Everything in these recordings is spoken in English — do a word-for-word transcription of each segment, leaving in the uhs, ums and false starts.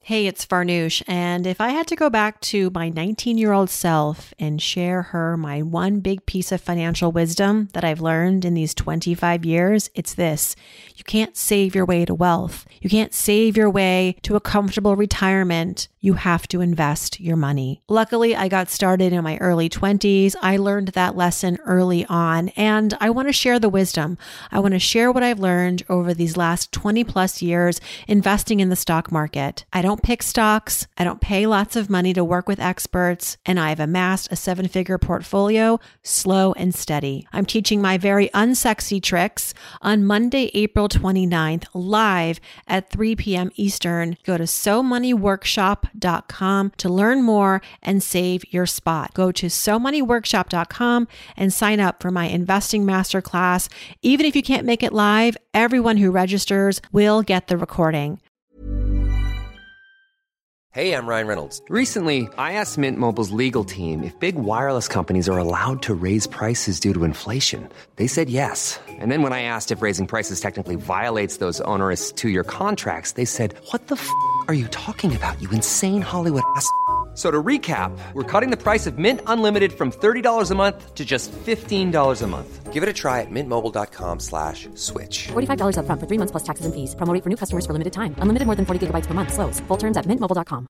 Hey, it's Farnoosh, and if I had to go back to my nineteen-year-old self and share her my one big piece of financial wisdom that I've learned in these twenty-five years, it's this. You can't save your way to wealth. You can't save your way to a comfortable retirement. You have to invest your money. Luckily, I got started in my early twenties. I learned that lesson early on, and I want to share the wisdom. I want to share what I've learned over these last twenty plus years investing in the stock market. I don't pick stocks. I don't pay lots of money to work with experts, and I've amassed a seven-figure portfolio slow and steady. I'm teaching my very unsexy tricks on Monday, April twenty-ninth, live at three p.m. Eastern. Go to so money workshop dot com to learn more and save your spot. Go to so money workshop dot com and sign up for my investing masterclass. Even if you can't make it live, everyone who registers will get the recording. Hey, I'm Ryan Reynolds. Recently, I asked Mint Mobile's legal team if big wireless companies are allowed to raise prices due to inflation. They said yes. And then when I asked if raising prices technically violates those onerous two-year contracts, they said, "What the f*** are you talking about, you insane Hollywood ass f- So to recap, we're cutting the price of Mint Unlimited from thirty dollars a month to just fifteen dollars a month. Give it a try at mintmobile.com slash switch. forty-five dollars up front for three months plus taxes and fees. Promo rate for new customers for limited time. Unlimited more than forty gigabytes per month. Slows full terms at mint mobile dot com.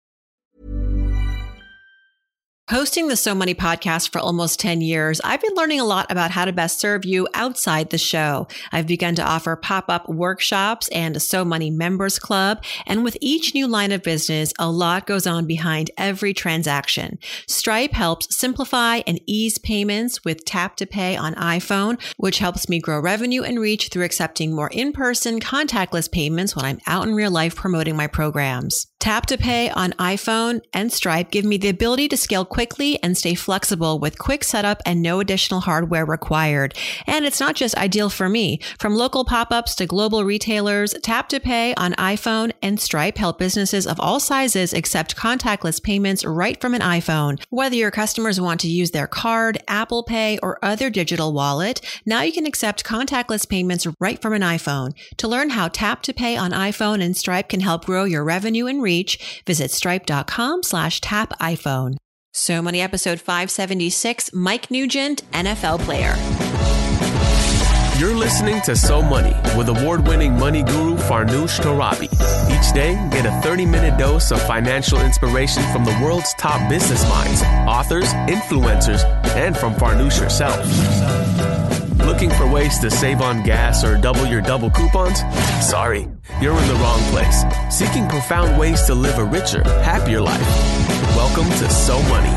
Hosting the So Money podcast for almost ten years, I've been learning a lot about how to best serve you outside the show. I've begun to offer pop-up workshops and a So Money members club. And with each new line of business, a lot goes on behind every transaction. Stripe helps simplify and ease payments with Tap to Pay on iPhone, which helps me grow revenue and reach through accepting more in-person contactless payments when I'm out in real life promoting my programs. Tap to Pay on iPhone and Stripe give me the ability to scale quickly and stay flexible with quick setup and no additional hardware required. And it's not just ideal for me. From local pop-ups to global retailers, Tap to Pay on iPhone and Stripe help businesses of all sizes accept contactless payments right from an iPhone. Whether your customers want to use their card, Apple Pay, or other digital wallet, now you can accept contactless payments right from an iPhone. To learn how Tap to Pay on iPhone and Stripe can help grow your revenue and reach, visit stripe.com slash tap iPhone. So Money episode five seventy-six, Mike Nugent, N F L player. You're listening to So Money with award-winning money guru Farnoosh Torabi. Each day, get a thirty-minute dose of financial inspiration from the world's top business minds, authors, influencers, and from Farnoosh herself. Looking for ways to save on gas or double your double coupons? Sorry, you're in the wrong place. Seeking profound ways to live a richer, happier life. Welcome to So Money.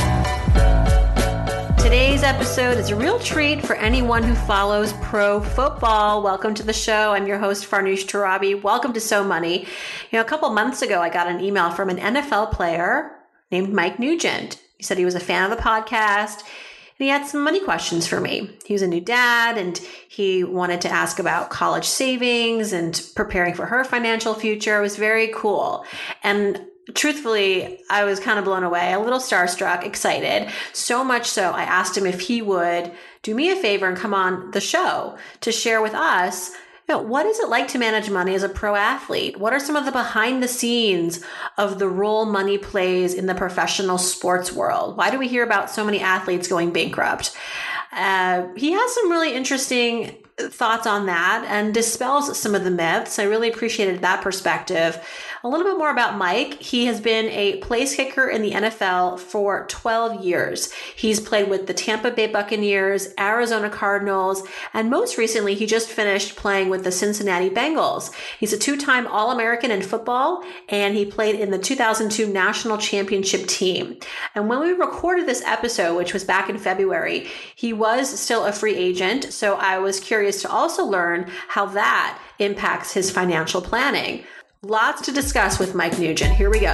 Today's episode is a real treat for anyone who follows pro football. Welcome to the show. I'm your host, Farnoosh Torabi. Welcome to So Money. You know, a couple months ago, I got an email from an N F L player named Mike Nugent. He said he was a fan of the podcast. And he had some money questions for me. He was a new dad and he wanted to ask about college savings and preparing for her financial future. It was very cool. And truthfully, I was kind of blown away, a little starstruck, excited. So much so, I asked him if he would do me a favor and come on the show to share with us, you know, what is it like to manage money as a pro athlete? What are some of the behind the scenes of the role money plays in the professional sports world? Why do we hear about so many athletes going bankrupt? Uh, he has some really interesting thoughts on that and dispels some of the myths. I really appreciated that perspective. A little bit more about Mike. He has been a place kicker in the N F L for twelve years. He's played with the Tampa Bay Buccaneers, Arizona Cardinals, and most recently, he just finished playing with the Cincinnati Bengals. He's a two-time All-American in football, and he played in the two thousand two National Championship team. And when we recorded this episode, which was back in February, he was still a free agent, so I was curious to also learn how that impacts his financial planning. Lots to discuss with Mike Nugent. Here we go.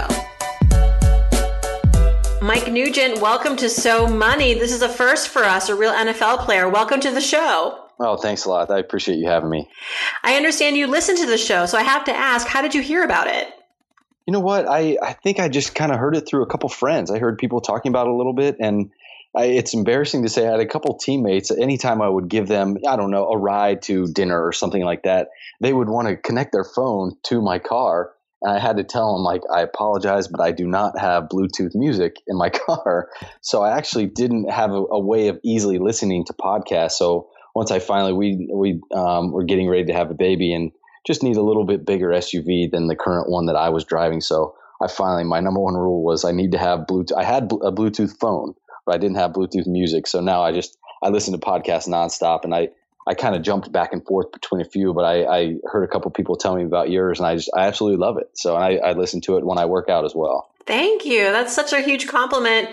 Mike Nugent, welcome to So Money. This is a first for us, a real N F L player. Welcome to the show. Oh, thanks a lot. I appreciate you having me. I understand you listen to the show, so I have to ask, how did you hear about it? You know what? I, I think I just kind of heard it through a couple friends. I heard people talking about it a little bit, and I, it's embarrassing to say I had a couple teammates. Anytime I would give them, I don't know, a ride to dinner or something like that, they would want to connect their phone to my car I had to tell him, like, I apologize, but I do not have Bluetooth music in my car. So I actually didn't have a, a way of easily listening to podcasts. So once I finally, we, we um, were getting ready to have a baby and just need a little bit bigger S U V than the current one that I was driving. So I finally, my number one rule was I need to have Bluetooth. I had a Bluetooth phone, but I didn't have Bluetooth music. So now I just, I listen to podcasts nonstop, and I, I kind of jumped back and forth between a few, but I, I heard a couple people tell me about yours, and I just, I absolutely love it. So I, I listen to it when I work out as well. Thank you. That's such a huge compliment.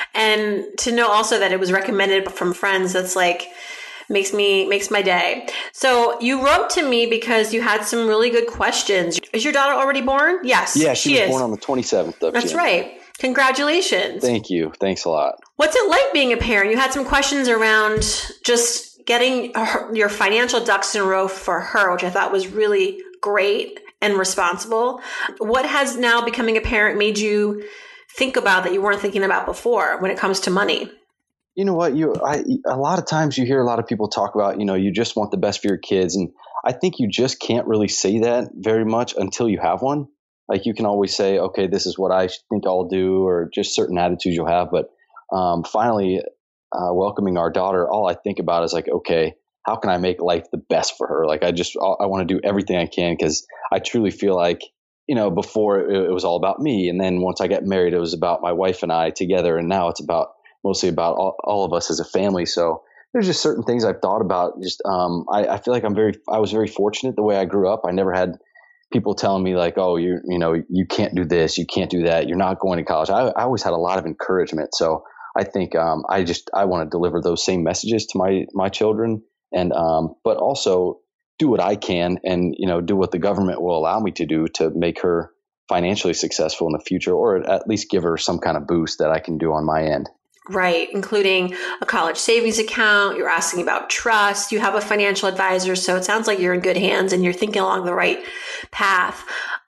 And to know also that it was recommended from friends, that's like, makes me, makes my day. So you wrote to me because you had some really good questions. Is your daughter already born? Yes. Yeah, she, she was is. born on the twenty-seventh of That's January. right. Congratulations. Thank you. Thanks a lot. What's it like being a parent? You had some questions around just getting her, your financial ducks in a row for her, which I thought was really great and responsible. What has now becoming a parent made you think about that you weren't thinking about before when it comes to money? You know what, you, I, a lot of times you hear a lot of people talk about, you know, you just want the best for your kids. And I think you just can't really say that very much until you have one. Like, you can always say, okay, this is what I think I'll do, or just certain attitudes you'll have. But um, finally, uh, welcoming our daughter, all I think about is like, okay, how can I make life the best for her? Like, I just, I want to do everything I can, because I truly feel like, you know, before it, it was all about me. And then once I got married, it was about my wife and I together. And now it's about mostly about all, all of us as a family. So there's just certain things I've thought about. Just, um, I, I feel like I'm very, I was very fortunate the way I grew up. I never had people telling me like, oh, you, you know, you can't do this, you can't do that, you're not going to college. I, I always had a lot of encouragement. So I think, um, I just, I want to deliver those same messages to my, my children, and, um, but also do what I can, and, you know, do what the government will allow me to do to make her financially successful in the future, or at least give her some kind of boost that I can do on my end. Right, including a college savings account. You're asking about trust. You have a financial advisor. So it sounds like you're in good hands and you're thinking along the right path.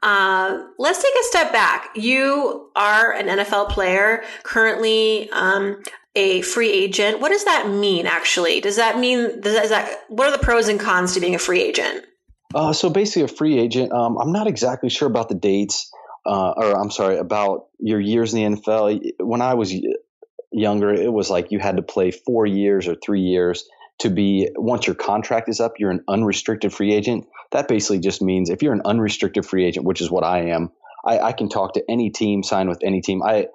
Uh, let's take a step back. You are an N F L player, currently um, a free agent. What does that mean, actually? Does that mean, does that, is that, what are the pros and cons to being a free agent? Uh, so basically a free agent, um, I'm not exactly sure about the dates, uh, or I'm sorry, about your years in the N F L. When I was younger, it was like you had to play four years or three years to be, once your contract is up, you're an unrestricted free agent. That basically just means if you're an unrestricted free agent, which is what I am, I, I can talk to any team, sign with any team. I,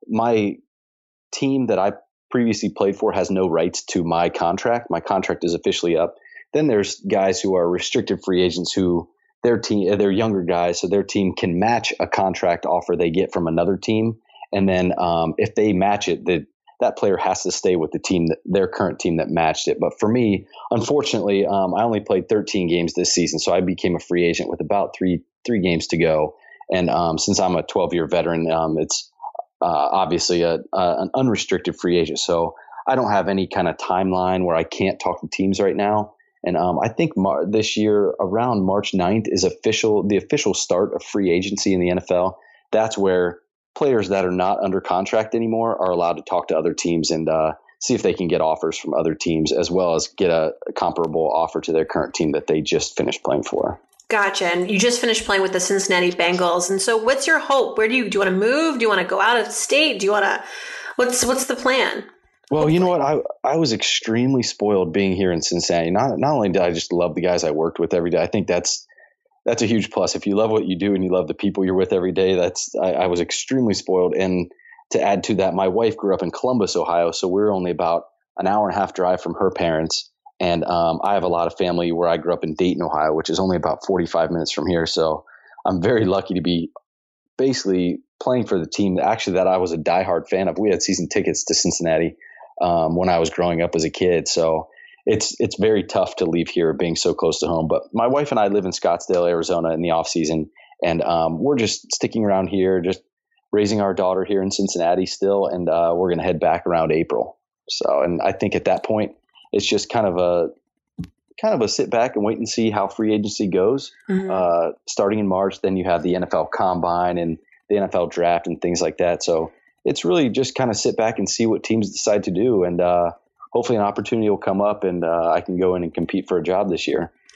my team that I previously played for has no rights to my contract. My contract is officially up. Then there's guys who are restricted free agents who their team, they're younger guys, so their team can match a contract offer they get from another team. And then um, if they match it, the that player has to stay with the team, that, their current team that matched it. But for me, unfortunately, um, I only played thirteen games this season, so I became a free agent with about three three games to go. And um, since I'm a twelve-year veteran, um, it's uh, obviously a, a, an unrestricted free agent. So I don't have any kind of timeline where I can't talk to teams right now. And um, I think Mar- this year, around March ninth, is official the official start of free agency in the N F L. That's where players that are not under contract anymore are allowed to talk to other teams and uh, see if they can get offers from other teams, as well as get a, a comparable offer to their current team that they just finished playing for. Gotcha. And you just finished playing with the Cincinnati Bengals. And so what's your hope? Where do you, do you want to move? Do you want to go out of state? Do you want to, what's, what's the plan? Well, you know what? I, I was extremely spoiled being here in Cincinnati. Not, not only did I just love the guys I worked with every day, I think that's, that's a huge plus. If you love what you do and you love the people you're with every day, that's, I, I was extremely spoiled. And to add to that, my wife grew up in Columbus, Ohio. So we're only about an hour and a half drive from her parents. And um, I have a lot of family where I grew up in Dayton, Ohio, which is only about forty-five minutes from here. So I'm very lucky to be basically playing for the team that actually that I was a diehard fan of. We had season tickets to Cincinnati um, when I was growing up as a kid. So it's it's very tough to leave here being so close to home. But my wife and I live in Scottsdale, Arizona in the off season. And um, we're just sticking around here, just raising our daughter here in Cincinnati still. And uh, we're going to head back around April. So, and I think at that point, it's just kind of a kind of a sit back and wait and see how free agency goes. Mm-hmm. Uh, starting in March, then you have the N F L Combine and the N F L Draft and things like that. So it's really just kind of sit back and see what teams decide to do. And uh, hopefully an opportunity will come up and uh, I can go in and compete for a job this year.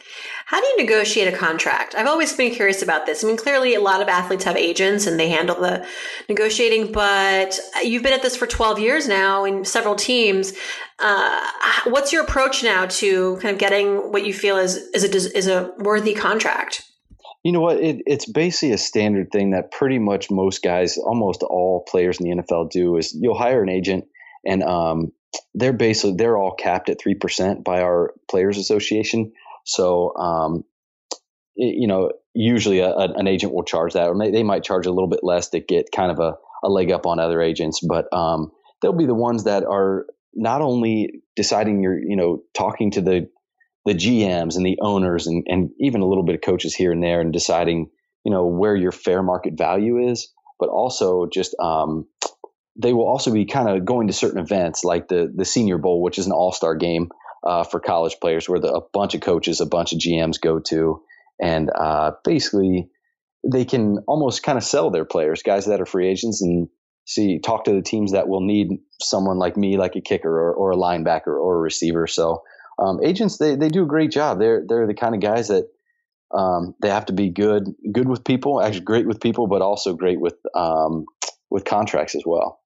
How do you negotiate a contract? I've always been curious about this. I mean, clearly a lot of athletes have agents and they handle the negotiating, but you've been at this for twelve years now in several teams. Uh, what's your approach now to kind of getting what you feel is, is a, is a worthy contract? You know what? It, it's basically a standard thing that pretty much most guys, almost all players in the N F L do is you'll hire an agent and um, they're basically, they're all capped at three percent by our Players Association. So, um, you know, usually a, a, an agent will charge that, or they, they might charge a little bit less to get kind of a, a leg up on other agents. But um, they'll be the ones that are not only deciding you're, you know, talking to the the G Ms and the owners and, and even a little bit of coaches here and there and deciding, you know, where your fair market value is, but also just um, they will also be kind of going to certain events like the the Senior Bowl, which is an all-star game. Uh, for college players, where the, a bunch of coaches, a bunch of G Ms go to, and uh, basically they can almost kind of sell their players, guys that are free agents, and see talk to the teams that will need someone like me, like a kicker or, or a linebacker or a receiver. So um, agents, they they do a great job. They're they're the kind of guys that um, they have to be good good with people, actually great with people, but also great with um, with contracts as well.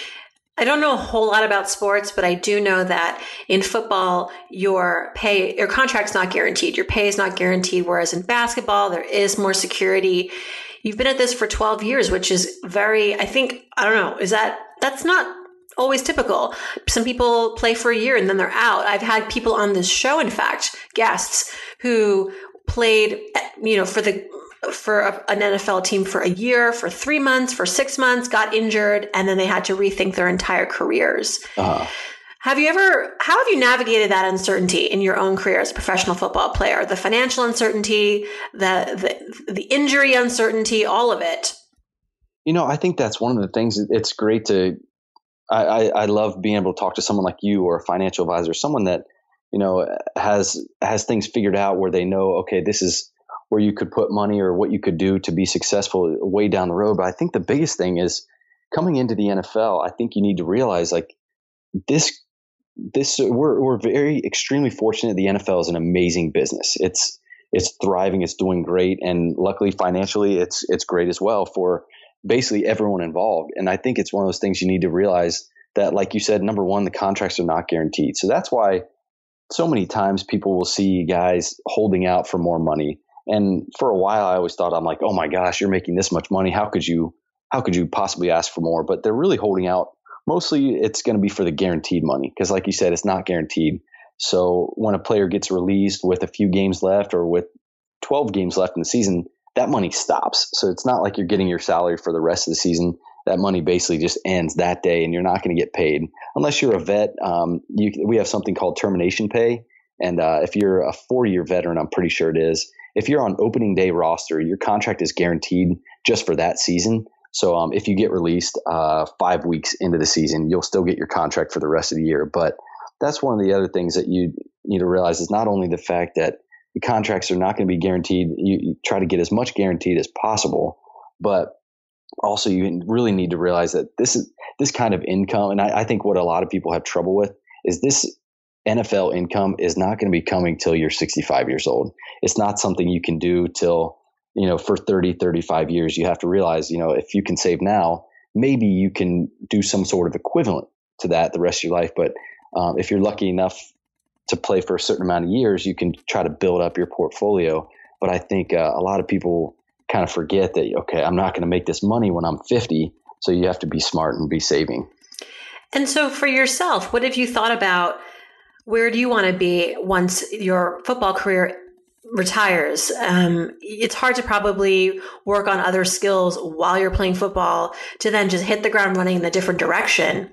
I don't know a whole lot about sports, but I do know that in football, your pay, your contract's not guaranteed. Your pay is not guaranteed. Whereas in basketball, there is more security. You've been at this for twelve years, which is very, I think, I don't know, is that, that's not always typical. Some people play for a year and then they're out. I've had people on this show, in fact, guests who played, you know, for the, for a, an N F L team for a year, for three months, for six months, got injured, and then they had to rethink their entire careers. Uh-huh. Have you ever, how have you navigated that uncertainty in your own career as a professional football player? The financial uncertainty, the, the, the injury uncertainty, all of it. You know, I think that's one of the things. It's great to, I, I, I love being able to talk to someone like you or a financial advisor, someone that, you know, has, has things figured out where they know, okay, this is where you could put money or what you could do to be successful way down the road. But I think the biggest thing is coming into the N F L. I think you need to realize like this, this, we're, we're very extremely fortunate. The N F L is an amazing business. It's, it's thriving. It's doing great. And luckily financially, it's, it's great as well for basically everyone involved. And I think it's one of those things you need to realize that, like you said, number one, the contracts are not guaranteed. So that's why so many times people will see guys holding out for more money. And for a while, I always thought, I'm like, oh my gosh, you're making this much money. How could you, how could you possibly ask for more? But they're really holding out. Mostly it's going to be for the guaranteed money. Cause like you said, it's not guaranteed. So when a player gets released with a few games left or with twelve games left in the season, that money stops. So it's not like you're getting your salary for the rest of the season. That money basically just ends that day and you're not going to get paid unless you're a vet. Um, you, we have something called termination pay. And uh, if you're a four-year veteran, I'm pretty sure it is. If you're on opening day roster, your contract is guaranteed just for that season. So um, if you get released uh, five weeks into the season, you'll still get your contract for the rest of the year. But that's one of the other things that you need to realize is not only the fact that the contracts are not going to be guaranteed, you, you try to get as much guaranteed as possible, but also you really need to realize that this is this kind of income. And I, I think what a lot of people have trouble with is this N F L income is not going to be coming till you're sixty-five years old. It's not something you can do till, you know, for thirty, thirty-five years. You have to realize, you know, if you can save now, maybe you can do some sort of equivalent to that the rest of your life. But um, if you're lucky enough to play for a certain amount of years, you can try to build up your portfolio. But I think uh, a lot of people kind of forget that, okay, I'm not going to make this money when I'm fifty. So you have to be smart and be saving. And so for yourself, what have you thought about? Where do you want to be once your football career retires? Um, it's hard to probably work on other skills while you're playing football to then just hit the ground running in a different direction.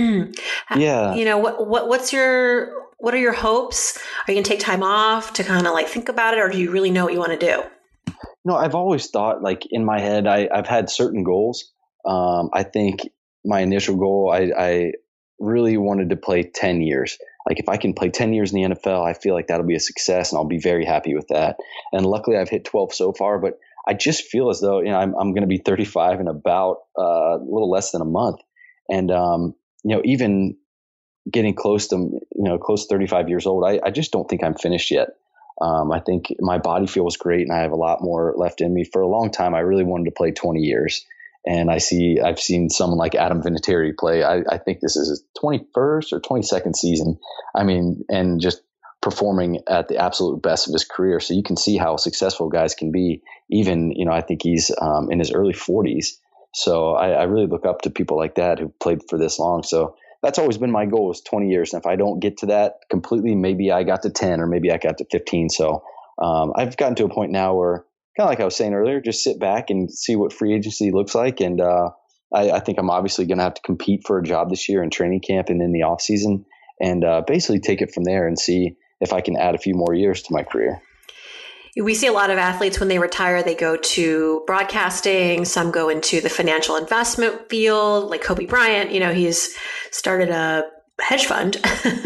Yeah. You know, what, what, what's your, what are your hopes? Are you going to take time off to kind of like think about it? Or do you really know what you want to do? No, I've always thought like in my head, I, I've had certain goals. Um, I think my initial goal, I, I really wanted to play ten years. Like if I can play ten years in the N F L, I feel like that'll be a success and I'll be very happy with that. And luckily I've hit twelve so far, but I just feel as though, you know, I'm, I'm going to be thirty-five in about uh, a little less than a month. And, um, you know, even getting close to, you know, close to thirty-five years old, I, I just don't think I'm finished yet. Um, I think my body feels great and I have a lot more left in me. For a long time, I really wanted to play twenty years. And I see, I've seen someone like Adam Vinatieri play. I, I think this is his twenty-first or twenty-second season. I mean, and just performing at the absolute best of his career. So you can see how successful guys can be. Even, you know, I think he's um, in his early forties. So I, I really look up to people like that who played for this long. So that's always been my goal, is twenty years. And if I don't get to that completely, maybe I got to ten or maybe I got to fifteen. So um, I've gotten to a point now where, kind of like I was saying earlier, just sit back and see what free agency looks like. And uh, I, I think I'm obviously going to have to compete for a job this year in training camp and in the off season, and uh, basically take it from there and see if I can add a few more years to my career. We see a lot of athletes when they retire, they go to broadcasting. Some go into the financial investment field, like Kobe Bryant. You know, he's started a hedge fund,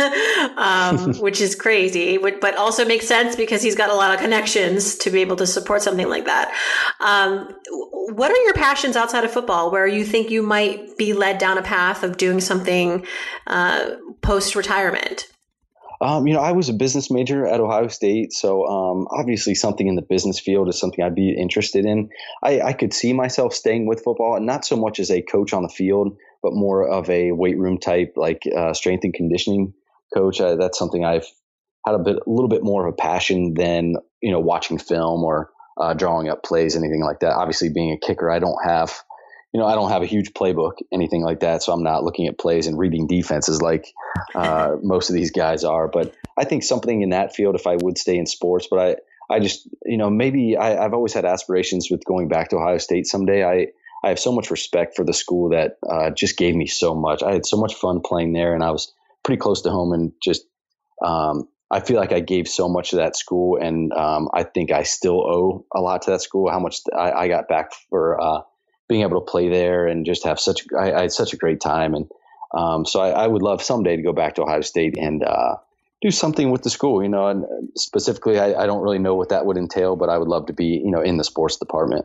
um, which is crazy, but also makes sense because he's got a lot of connections to be able to support something like that. Um, what are your passions outside of football where you think you might be led down a path of doing something uh, post-retirement? Um, you know, I was a business major at Ohio State, so um, obviously something in the business field is something I'd be interested in. I, I could see myself staying with football, and not so much as a coach on the field, but more of a weight room type, like uh, strength and conditioning coach. I, that's something I've had a bit, a little bit more of a passion than, you know, watching film or uh, drawing up plays, anything like that. Obviously, being a kicker, I don't have. You know, I don't have a huge playbook, anything like that. So I'm not looking at plays and reading defenses like uh, most of these guys are. But I think something in that field, if I would stay in sports, but I, I just, you know, maybe I, I've always had aspirations with going back to Ohio State someday. I, I have so much respect for the school that uh, just gave me so much. I had so much fun playing there, and I was pretty close to home, and just um, I feel like I gave so much to that school. And um, I think I still owe a lot to that school, how much I, I got back for uh being able to play there and just have such, I, I had such a great time. And um, so I, I would love someday to go back to Ohio State and uh, do something with the school, you know, and specifically, I, I don't really know what that would entail, but I would love to be, you know, in the sports department.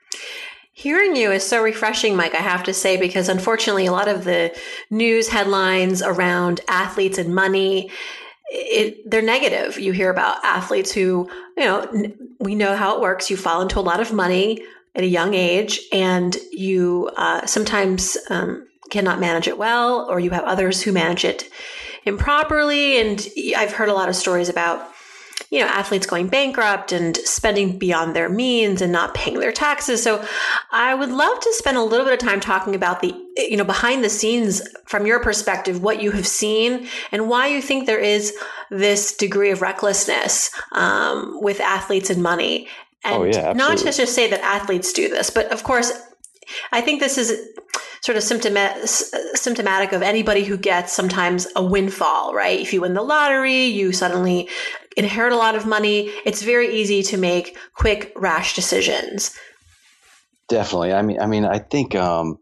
Hearing you is so refreshing, Mike, I have to say, because unfortunately, a lot of the news headlines around athletes and money, It, they're negative. You hear about athletes who, you know, we know how it works. You fall into a lot of money at a young age, and you uh, sometimes um, cannot manage it well, or you have others who manage it improperly. And I've heard a lot of stories about, you know, athletes going bankrupt and spending beyond their means and not paying their taxes. So I would love to spend a little bit of time talking about the, you know, behind the scenes from your perspective, what you have seen and why you think there is this degree of recklessness um, with athletes and money. And oh, yeah, not to just say that athletes do this, but of course, I think this is sort of symptomatic, symptomatic of anybody who gets sometimes a windfall, right? If you win the lottery, you suddenly inherit a lot of money. It's very easy to make quick, rash decisions. Definitely. I mean, I mean, I think um,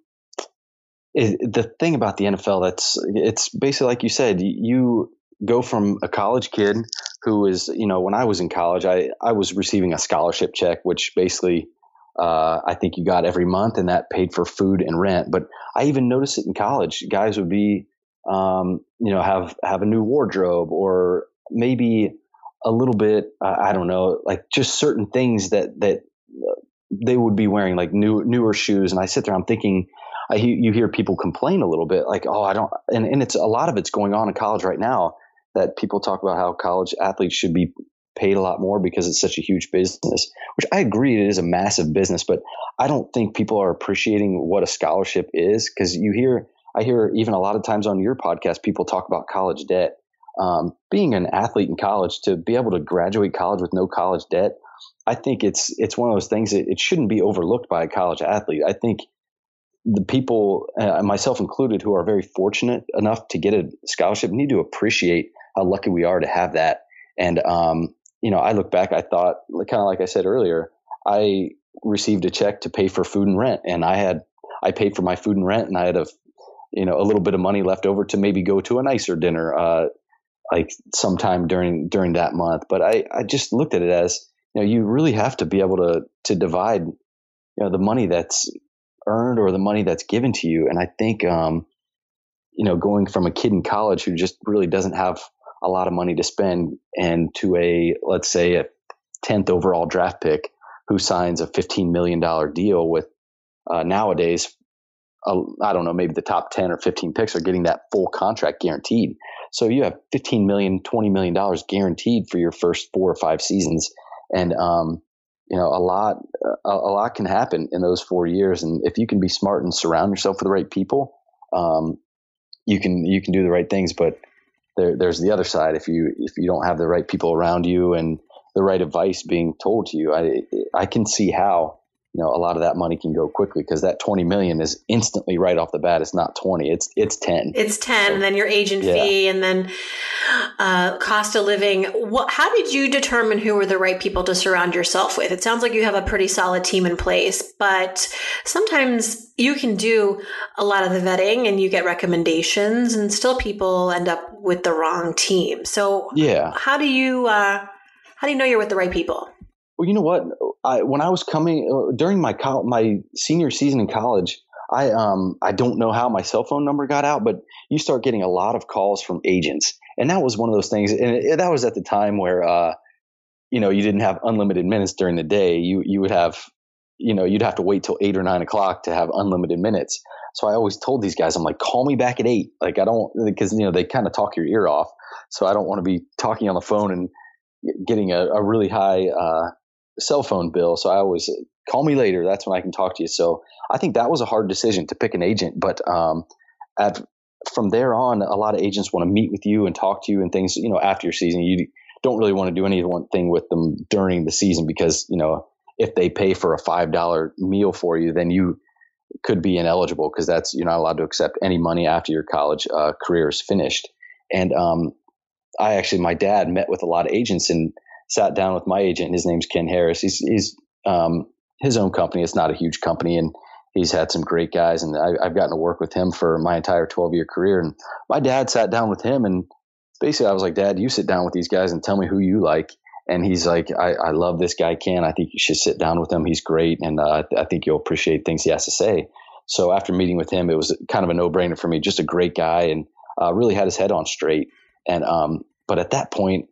it, the thing about the N F L, that's it's basically like you said, you go from a college kid who is, you know, when I was in college, I, I was receiving a scholarship check, which basically uh, I think you got every month, and that paid for food and rent. But I even noticed it in college. Guys would be, um, you know, have, have a new wardrobe, or maybe a little bit, uh, I don't know, like just certain things that, that they would be wearing, like new, newer shoes. And I sit there, I'm thinking, I, you hear people complain a little bit like, oh, I don't, and, and it's a lot of it's going on in college right now, that people talk about how college athletes should be paid a lot more because it's such a huge business, which I agree, it is a massive business, but I don't think people are appreciating what a scholarship is. Cause you hear, I hear even a lot of times on your podcast, people talk about college debt. Um, being an athlete in college, to be able to graduate college with no college debt, I think it's, it's one of those things that it shouldn't be overlooked by a college athlete. I think the people, uh, myself included, who are very fortunate enough to get a scholarship need to appreciate how lucky we are to have that. And, um, you know, I look back, I thought, kind of like I said earlier, I received a check to pay for food and rent, and I had, I paid for my food and rent, and I had a, you know, a little bit of money left over to maybe go to a nicer dinner, uh, like sometime during, during that month. But I, I just looked at it as, you know, you really have to be able to, to divide, you know, the money that's earned or the money that's given to you. And I think, um, you know, going from a kid in college who just really doesn't have a lot of money to spend, and to a, let's say, a tenth overall draft pick who signs a fifteen million dollars deal with uh, nowadays, uh, I don't know, maybe the top ten or fifteen picks are getting that full contract guaranteed. So you have fifteen million dollars, twenty million dollars guaranteed for your first four or five seasons. And, um, you know, a lot, a, a lot can happen in those four years. And if you can be smart and surround yourself with the right people, um, you can, you can do the right things. But there, there's the other side. If you, if you don't have the right people around you and the right advice being told to you, I, I can see how, you know, a lot of that money can go quickly, because that twenty million is instantly right off the bat. It's not twenty, it's, it's ten. It's ten. So, and then your agent yeah. fee, and then uh, cost of living. What, how did you determine who were the right people to surround yourself with? It sounds like you have a pretty solid team in place, but sometimes you can do a lot of the vetting and you get recommendations, and still people end up with the wrong team. So yeah, how do you, uh, how do you know you're with the right people? Well, you know what? I, when I was coming during my co- my senior season in college, I um I don't know how my cell phone number got out, but you start getting a lot of calls from agents, and that was one of those things. And it, that was at the time where uh you know you didn't have unlimited minutes during the day. You you would have you know you'd have to wait till eight or nine o'clock to have unlimited minutes. So I always told these guys, I'm like, call me back at eight. Like I don't, because you know they kind of talk your ear off. So I don't want to be talking on the phone and getting a, a really high uh cell phone bill. So I always call me later. That's when I can talk to you. So I think that was a hard decision to pick an agent. But um, at, from there on, a lot of agents want to meet with you and talk to you and things, you know, after your season. You don't really want to do any one thing with them during the season, because, you know, if they pay for a five dollar meal for you, then you could be ineligible, because that's, you're not allowed to accept any money after your college uh, career is finished. And um, I actually, my dad met with a lot of agents and sat down with my agent. His name's Ken Harris. He's, he's um, his own company. It's not a huge company, and he's had some great guys, and I, I've gotten to work with him for my entire twelve year career. And my dad sat down with him, and basically I was like, Dad, you sit down with these guys and tell me who you like. And he's like, I, I love this guy, Ken. I think you should sit down with him. He's great. And uh, I think you'll appreciate things he has to say. So after meeting with him, it was kind of a no brainer for me. Just a great guy, and uh, really had his head on straight. And, um, but at that point,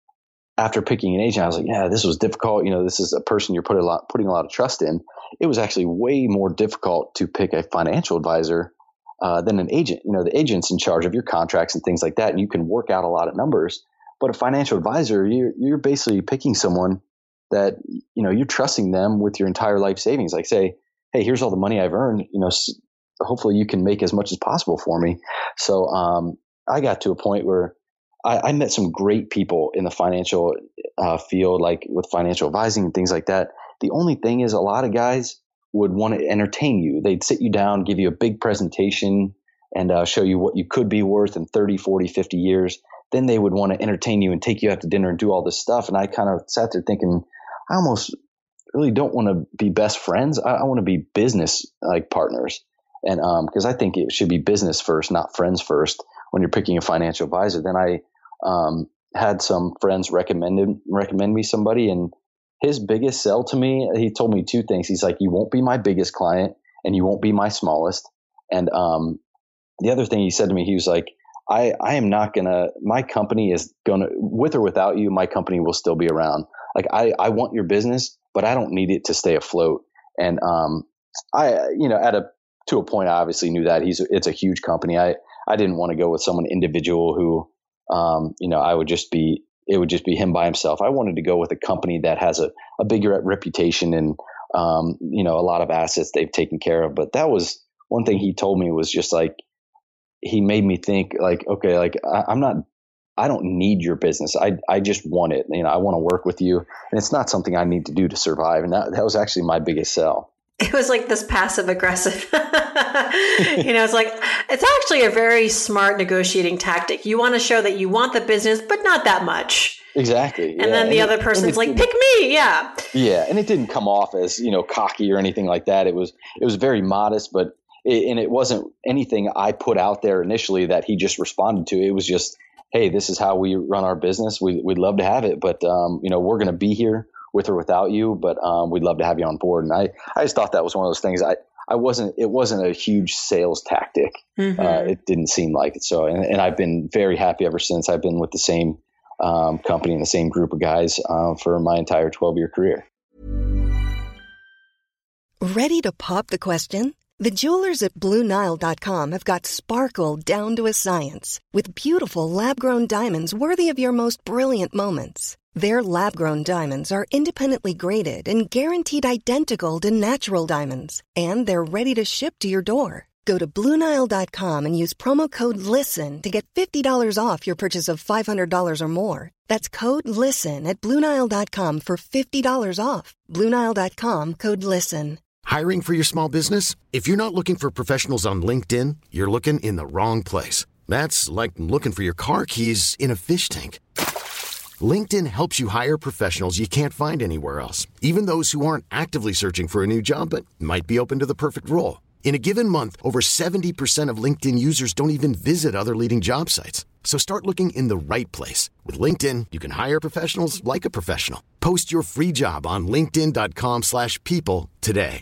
after picking an agent, I was like, yeah, this was difficult. You know, this is a person you're putting a lot, putting a lot of trust in. It was actually way more difficult to pick a financial advisor uh, than an agent. You know, the agent's in charge of your contracts and things like that, and you can work out a lot of numbers. But a financial advisor, you're, you're basically picking someone that, you know, you're trusting them with your entire life savings. Like say, hey, here's all the money I've earned. You know, hopefully you can make as much as possible for me. So um, I got to a point where I, I met some great people in the financial uh, field, like with financial advising and things like that. The only thing is, a lot of guys would want to entertain you. They'd sit you down, give you a big presentation, and uh, show you what you could be worth in thirty, forty, fifty years. Then they would want to entertain you and take you out to dinner and do all this stuff. And I kind of sat there thinking, I almost really don't want to be best friends. I, I want to be business like partners. And um, because I think it should be business first, not friends first, when you're picking a financial advisor. Then I um, had some friends recommended recommend me somebody, and his biggest sell to me, he told me two things. He's like, you won't be my biggest client and you won't be my smallest. And um, the other thing he said to me, he was like, I, I am not going to, my company is going to, with or without you, my company will still be around. Like I, I want your business, but I don't need it to stay afloat. And um, I, you know, at a, to a point, I obviously knew that he's, it's a huge company. I, I didn't want to go with someone individual who, um, you know, I would just be, it would just be him by himself. I wanted to go with a company that has a, a bigger reputation and, um, you know, a lot of assets they've taken care of. But that was one thing he told me, was just like, he made me think like, okay, like I, I'm not, I don't need your business. I, I just want it. You know, I want to work with you, and it's not something I need to do to survive. And that, that was actually my biggest sell. It was like this passive aggressive, you know, it's like, it's actually a very smart negotiating tactic. You want to show that you want the business, but not that much. Exactly. And yeah. then the and other it, person's like, pick me. Yeah. Yeah. And it didn't come off as, you know, cocky or anything like that. It was, it was very modest, but it, and it wasn't anything I put out there initially that he just responded to. It was just, hey, this is how we run our business. We, we'd love to have it, but, um, you know, we're going to be here with or without you, but um, we'd love to have you on board. And I, I just thought that was one of those things. I, I wasn't, it wasn't a huge sales tactic. Mm-hmm. Uh, it didn't seem like it. So, and, and I've been very happy ever since. I've been with the same um, company and the same group of guys uh, for my entire twelve year career. Ready to pop the question? The jewelers at Blue Nile dot com have got sparkle down to a science with beautiful lab-grown diamonds worthy of your most brilliant moments. Their lab-grown diamonds are independently graded and guaranteed identical to natural diamonds, and they're ready to ship to your door. Go to Blue Nile dot com and use promo code LISTEN to get fifty dollars off your purchase of five hundred dollars or more. That's code LISTEN at Blue Nile dot com for fifty dollars off. Blue Nile dot com, code LISTEN. Hiring for your small business? If you're not looking for professionals on LinkedIn, you're looking in the wrong place. That's like looking for your car keys in a fish tank. LinkedIn helps you hire professionals you can't find anywhere else, even those who aren't actively searching for a new job but might be open to the perfect role. In a given month, over seventy percent of LinkedIn users don't even visit other leading job sites. So start looking in the right place. With LinkedIn, you can hire professionals like a professional. Post your free job on linkedin dot com slash people today.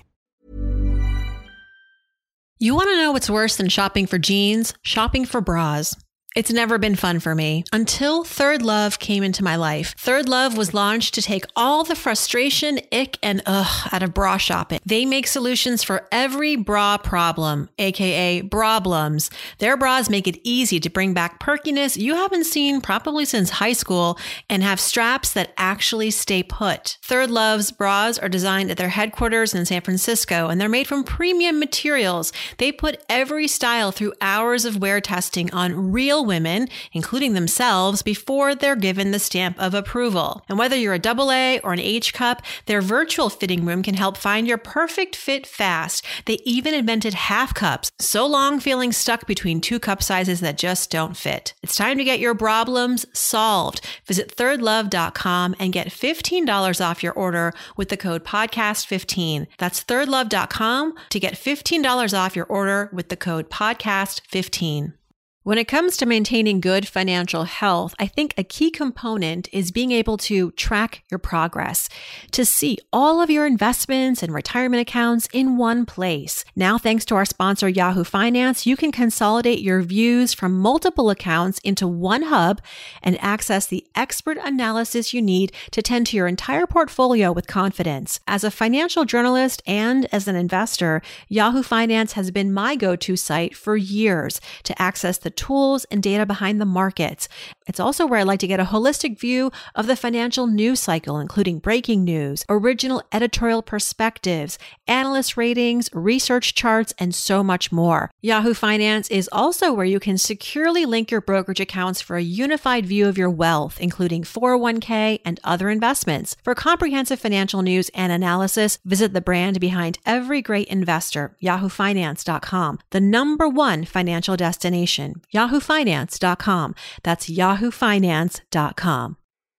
You want to know what's worse than shopping for jeans? Shopping for bras. It's never been fun for me until Third Love came into my life. Third Love was launched to take all the frustration, ick, and ugh out of bra shopping. They make solutions for every bra problem, aka brablums. Their bras make it easy to bring back perkiness you haven't seen probably since high school and have straps that actually stay put. Third Love's bras are designed at their headquarters in San Francisco, and they're made from premium materials. They put every style through hours of wear testing on real women, including themselves, before they're given the stamp of approval. And whether you're a double A or an H cup, their virtual fitting room can help find your perfect fit fast. They even invented half cups, so long feeling stuck between two cup sizes that just don't fit. It's time to get your problems solved. Visit third love dot com and get fifteen dollars off your order with the code podcast fifteen. That's third love dot com to get fifteen dollars off your order with the code podcast fifteen. When it comes to maintaining good financial health, I think a key component is being able to track your progress, to see all of your investments and retirement accounts in one place. Now, thanks to our sponsor, Yahoo Finance, you can consolidate your views from multiple accounts into one hub and access the expert analysis you need to tend to your entire portfolio with confidence. As a financial journalist and as an investor, Yahoo Finance has been my go-to site for years to access the tools and data behind the markets. It's also where I like to get a holistic view of the financial news cycle, including breaking news, original editorial perspectives, analyst ratings, research charts, and so much more. Yahoo Finance is also where you can securely link your brokerage accounts for a unified view of your wealth, including four oh one k and other investments. For comprehensive financial news and analysis, visit the brand behind every great investor, yahoo finance dot com, the number one financial destination. yahoo finance dot com. That's yahoo finance dot com.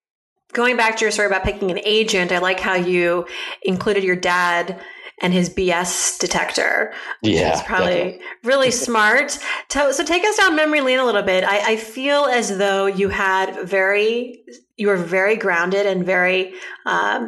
Going back to your story about picking an agent, I like how you included your dad and his B S detector, which yeah, is probably definitely. really smart. So, so take us down memory lane a little bit. I, I feel as though you had very, you were very grounded and very, um,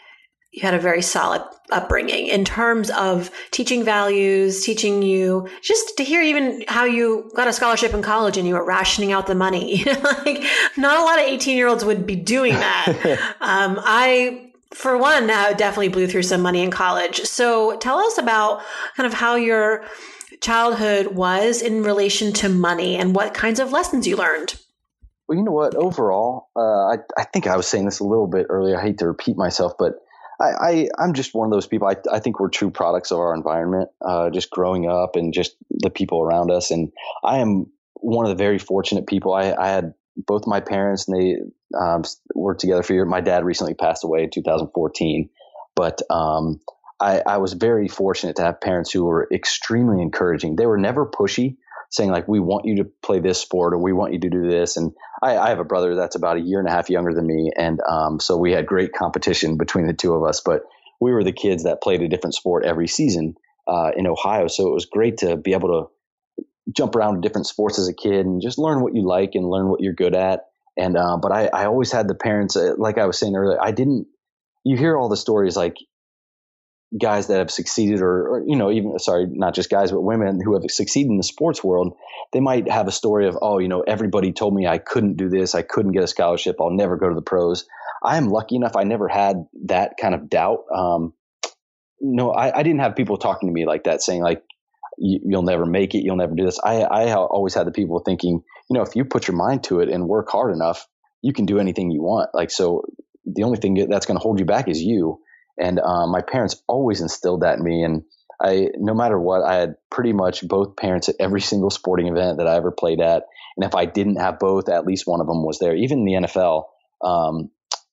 you had a very solid upbringing in terms of teaching values, teaching you just to hear even how you got a scholarship in college and you were rationing out the money. You know, like not a lot of eighteen year olds would be doing that. um, I, for one, uh, definitely blew through some money in college. So tell us about kind of how your childhood was in relation to money and what kinds of lessons you learned. Well, you know what, overall, uh, I, I think I was saying this a little bit earlier. I hate to repeat myself, but I, I, I'm just one of those people. I, I think we're true products of our environment, uh, just growing up and just the people around us. And I am one of the very fortunate people. I, I had both my parents, and they um, worked together for a year. My dad recently passed away in two thousand fourteen, but um, I, I was very fortunate to have parents who were extremely encouraging. They were never pushy, saying like, we want you to play this sport or we want you to do this. And I, I have a brother that's about a year and a half younger than me. And um, so we had great competition between the two of us, but we were the kids that played a different sport every season uh, in Ohio. So it was great to be able to jump around to different sports as a kid and just learn what you like and learn what you're good at. And uh, but I, I always had the parents, uh, like I was saying earlier, I didn't, you hear all the stories like guys that have succeeded or, or, you know, even, sorry, not just guys, but women who have succeeded in the sports world, they might have a story of, oh, you know, everybody told me I couldn't do this. I couldn't get a scholarship. I'll never go to the pros. I am lucky enough. I never had that kind of doubt. Um, no, I, I didn't have people talking to me like that saying like, you, you'll never make it. You'll never do this. I, I always had the people thinking, you know, if you put your mind to it and work hard enough, you can do anything you want. Like, so the only thing that's going to hold you back is you. And um, my parents always instilled that in me. And I, no matter what, I had pretty much both parents at every single sporting event that I ever played at. And if I didn't have both, at least one of them was there. Even in the N F L, um,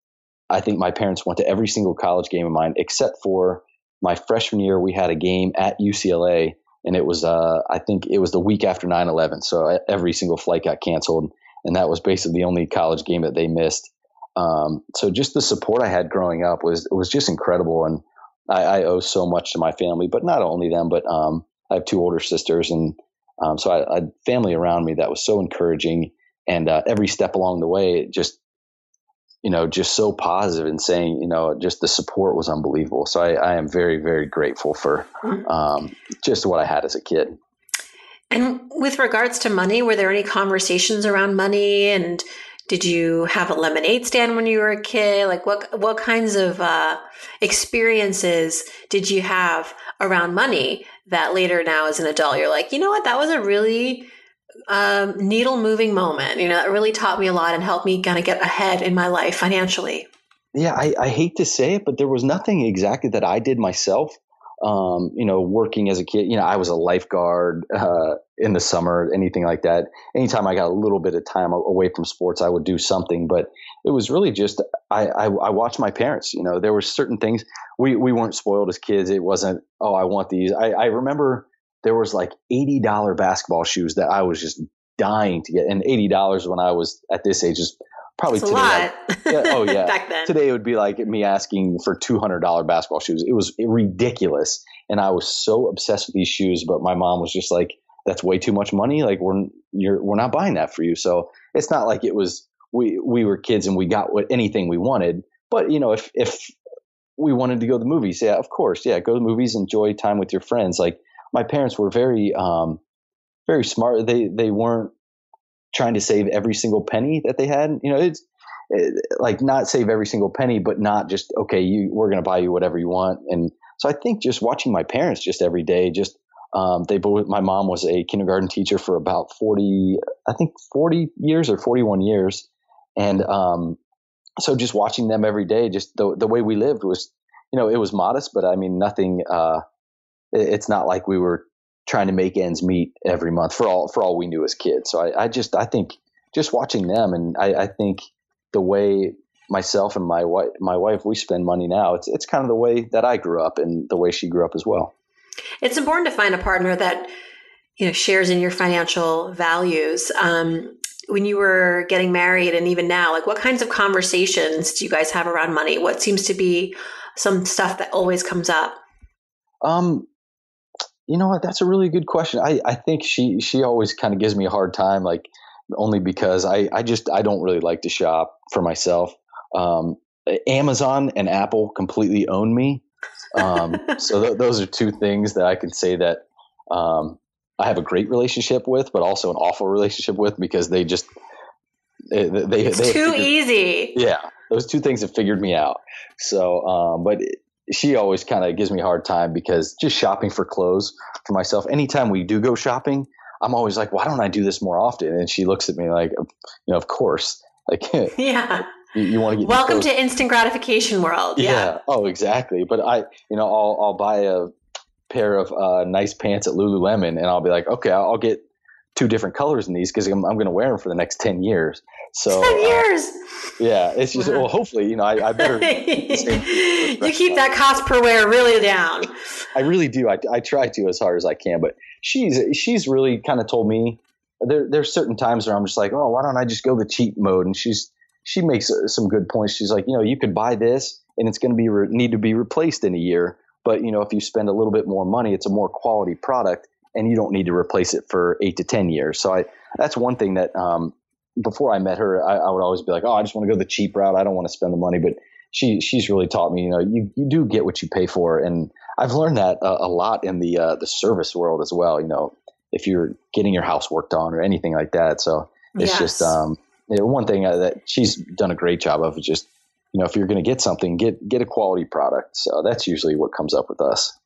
I think my parents went to every single college game of mine, except for my freshman year. We had a game at U C L A, and it was, uh, I think it was the week after nine eleven. So every single flight got canceled. And that was basically the only college game that they missed. Um, so just the support I had growing up was, was just incredible. And I, I owe so much to my family, but not only them, but, um, I have two older sisters. And, um, so I, I had family around me that was so encouraging, and, uh, every step along the way, just, you know, just so positive and saying, you know, just the support was unbelievable. So I, I am very, very grateful for, um, just what I had as a kid. And with regards to money, were there any conversations around money? And did you have a lemonade stand when you were a kid? Like what what kinds of uh, experiences did you have around money that later now as an adult, you're like, you know what, that was a really um, needle moving moment. You know, that really taught me a lot and helped me kind of get ahead in my life financially. Yeah, I, I hate to say it, but there was nothing exactly that I did myself. Um, you know, working as a kid, you know, I was a lifeguard, uh, in the summer, anything like that. Anytime I got a little bit of time away from sports, I would do something, but it was really just, I, I, I watched my parents, you know, there were certain things we, we weren't spoiled as kids. It wasn't, oh, I want these. I, I remember there was like eighty dollars basketball shoes that I was just dying to get. And eighty dollars when I was at this age is probably That's today. a lot. Like, yeah, oh yeah. Back then. Today it would be like me asking for two hundred dollars basketball shoes. It was ridiculous. And I was so obsessed with these shoes, but my mom was just like, that's way too much money. Like we're, you're, we're not buying that for you. So it's not like it was, we, we were kids and we got what anything we wanted, but you know, if, if we wanted to go to the movies, yeah, of course. Yeah. Go to the movies, enjoy time with your friends. Like my parents were very, um, very smart. They, they weren't trying to save every single penny that they had. You know, it's it, like not save every single penny, but not just, okay, you, we're going to buy you whatever you want. And so I think just watching my parents just every day, just, um, they both, my mom was a kindergarten teacher for about forty, I think forty years or forty-one years. And, um, so just watching them every day, just the, the way we lived was, you know, it was modest, but I mean, nothing, uh, it, it's not like we were trying to make ends meet every month for all, for all we knew as kids. So I, I just, I think just watching them, and I, I think the way myself and my wife, my wife, we spend money now, it's, it's kind of the way that I grew up and the way she grew up as well. It's important to find a partner that, you know, shares in your financial values. Um, when you were getting married and even now, like what kinds of conversations do you guys have around money? What seems to be some stuff that always comes up? Um, You know what? That's a really good question. I, I think she, she always kind of gives me a hard time, like only because I, I just, I don't really like to shop for myself. Um, Amazon and Apple completely own me. Um, so th- those are two things that I can say that, um, I have a great relationship with, but also an awful relationship with, because they just, they, they, it's they too figured, easy. Yeah. Those two things have figured me out. So, um, but it, she always kind of gives me a hard time because just shopping for clothes for myself, anytime we do go shopping, I'm always like, why don't I do this more often? And she looks at me like, you know, of course, like, yeah, you, you want to get welcome to instant gratification world. Yeah. yeah. Oh, exactly. But I, you know, I'll, I'll buy a pair of uh, nice pants at Lululemon, and I'll be like, okay, I'll get two different colors in these because I'm, I'm going to wear them for the next ten years. So ten years. Uh, yeah, it's just, wow. Well, hopefully, you know, I, I better. You keep that cost per wear really down. I really do. I, I try to as hard as I can, but she's, she's really kind of told me there, there's certain times where I'm just like, oh, why don't I just go the cheap mode? And she's, she makes some good points. She's like, you know, you could buy this and it's going to be re- need to be replaced in a year. But, you know, if you spend a little bit more money, it's a more quality product and you don't need to replace it for eight to ten years. So I, that's one thing that, um, before I met her, I, I would always be like, oh, I just want to go the cheap route. I don't want to spend the money. But she, she's really taught me, you know, you, you do get what you pay for. And I've learned that a, a lot in the uh, the service world as well. You know, if you're getting your house worked on or anything like that. So it's Yes. just um, you know, one thing that she's done a great job of is just, you know, if you're going to get something, get get a quality product. So that's usually what comes up with us.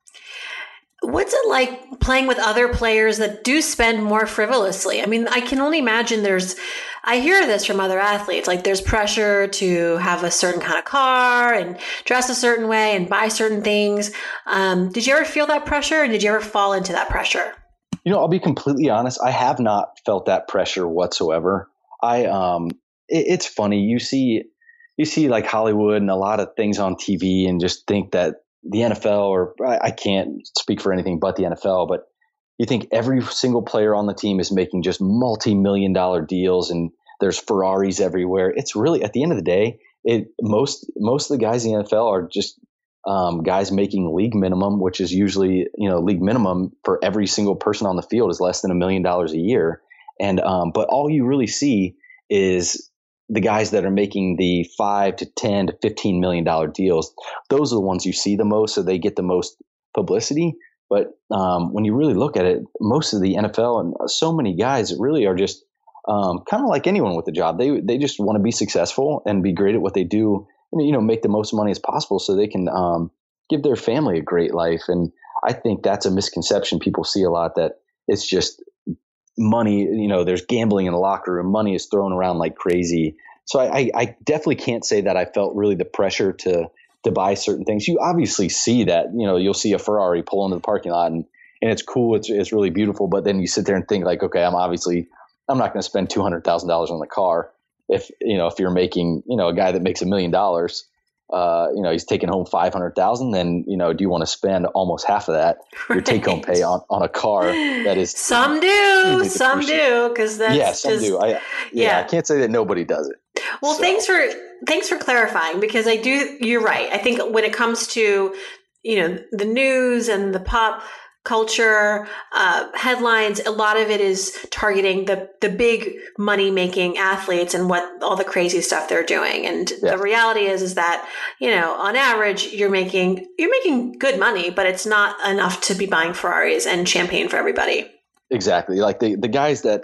What's it like playing with other players that do spend more frivolously? I mean, I can only imagine there's, I hear this from other athletes, like there's pressure to have a certain kind of car and dress a certain way and buy certain things. Um, did you ever feel that pressure, and did you ever fall into that pressure? You know, I'll be completely honest. I have not felt that pressure whatsoever. I, um, it, it's funny. You see, you see like Hollywood and a lot of things on T V and just think that the N F L, or I, I can't speak for anything but the N F L, but you think every single player on the team is making just multi-million dollar deals and there's Ferraris everywhere. It's really, at the end of the day, it most, most of the guys in the N F L are just um, guys making league minimum, which is usually, you know, league minimum for every single person on the field is less than a million dollars a year. And, um, but all you really see is the guys that are making the five to ten to fifteen million dollar deals. Those are the ones you see the most, so they get the most publicity. But um, when you really look at it, most of the N F L and so many guys really are just um, kind of like anyone with a job. They they just want to be successful and be great at what they do, and, you know, make the most money as possible so they can um, give their family a great life. And I think that's a misconception people see a lot, that it's just money. You know, there's gambling in the locker room. Money is thrown around like crazy. So I, I definitely can't say that I felt really the pressure to to buy certain things. You obviously see that, you know, you'll see a Ferrari pull into the parking lot and, and it's cool. It's it's really beautiful. But then you sit there and think like, okay, I'm obviously, I'm not going to spend two hundred thousand dollars on the car. If, you know, if you're making, you know, a guy that makes a million dollars, uh, you know, he's taking home five hundred thousand, then, you know, do you want to spend almost half of that, your Right. take home pay on, on a car that is. Some do, some do, because that's yeah, some just, do. I, yeah, yeah. I can't say that nobody does it. Well, So- thanks for thanks for clarifying, because I do. You're right. I think when it comes to, you know, the news and the pop culture uh, headlines, a lot of it is targeting the the big money making athletes and what all the crazy stuff they're doing. And Yeah. the reality is is that, you know, on average, you're making you're making good money, but it's not enough to be buying Ferraris and champagne for everybody. Exactly. Like the, the guys that,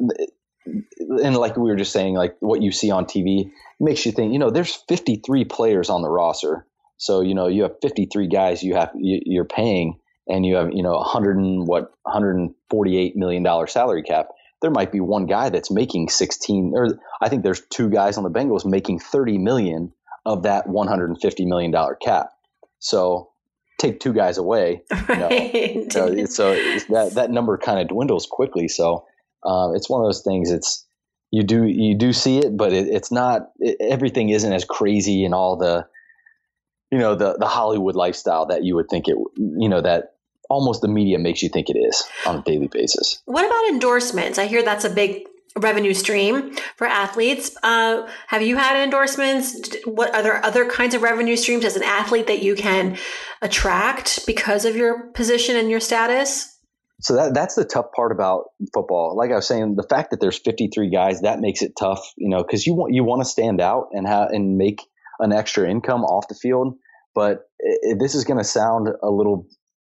and like we were just saying, like what you see on T V makes you think, you know, there's fifty-three players on the roster. So, you know, you have fifty-three guys you have, you, you're paying, and you have, you know, one hundred and what, one hundred forty-eight million dollars salary cap. There might be one guy that's making sixteen, or I think there's two guys on the Bengals making thirty million of that one hundred fifty million dollars cap. So take two guys away, you know, Right. so, it's- so it's that, that number kind of dwindles quickly. So um, it's one of those things. It's, you do, you do see it, but it, it's not, it, everything isn't as crazy and all the, you know, the, the Hollywood lifestyle that you would think it, you know, that almost the media makes you think it is on a daily basis. What about endorsements? I hear that's a big revenue stream for athletes. Uh, have you had endorsements? What are there other kinds of revenue streams as an athlete that you can attract because of your position and your status? So that that's the tough part about football. Like I was saying, the fact that there's fifty-three guys, that makes it tough, you know, because you want you want to stand out and have and make an extra income off the field. But it, this is going to sound a little,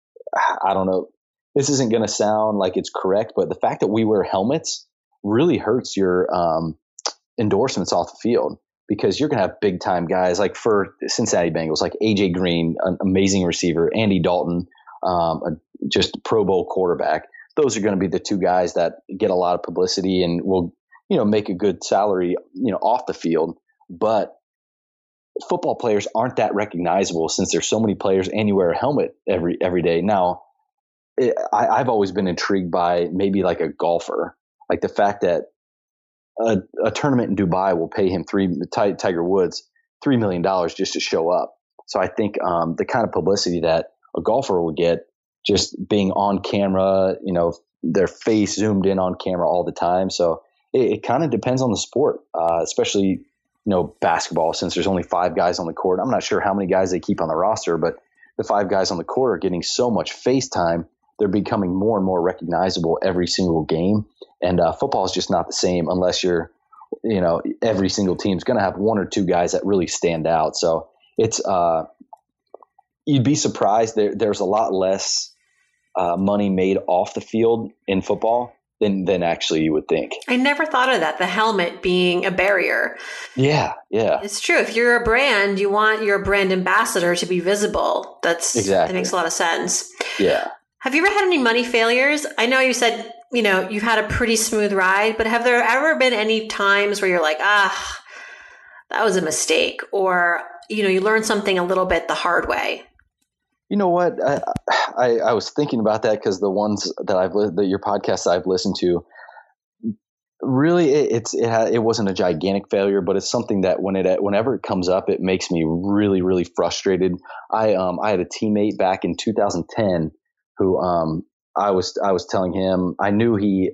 I don't know, this isn't going to sound like it's correct, but the fact that we wear helmets really hurts your um, endorsements off the field, because you're going to have big time guys like for Cincinnati Bengals, like A J Green, an amazing receiver, Andy Dalton, um, a, just a Pro Bowl quarterback. Those are going to be the two guys that get a lot of publicity and will, you know, make a good salary, you know, off the field. But football players aren't that recognizable since there's so many players and you wear a helmet every every day. Now, it, I, I've always been intrigued by maybe like a golfer, like the fact that a, a tournament in Dubai will pay him three Tiger Woods three million dollars just to show up. So I think um, the kind of publicity that a golfer would get just being on camera, you know, their face zoomed in on camera all the time. So it, it kind of depends on the sport, uh, especially, you know, basketball, since there's only five guys on the court. I'm not sure how many guys they keep on the roster, but the five guys on the court are getting so much face time. They're becoming more and more recognizable every single game. And uh, football is just not the same unless you're, you know, every single team's going to have one or two guys that really stand out. So it's, uh, you'd be surprised. There, there's a lot less uh, money made off the field in football than than actually you would think. I never thought of that. The helmet being a barrier. Yeah, yeah. It's true. If you're a brand, you want your brand ambassador to be visible. That's exactly. That makes a lot of sense. Yeah. Have you ever had any money failures? I know you said, you know, you've had a pretty smooth ride, but have there ever been any times where you're like, ah, that was a mistake, or, you know, you learned something a little bit the hard way? You know what? I I, I was thinking about that because the ones that I've li- that your podcasts I've listened to, really, it, it's it, ha- it wasn't a gigantic failure, but it's something that when it whenever it comes up, it makes me really really frustrated. I um I had a teammate back in two thousand ten who um I was I was telling him, I knew he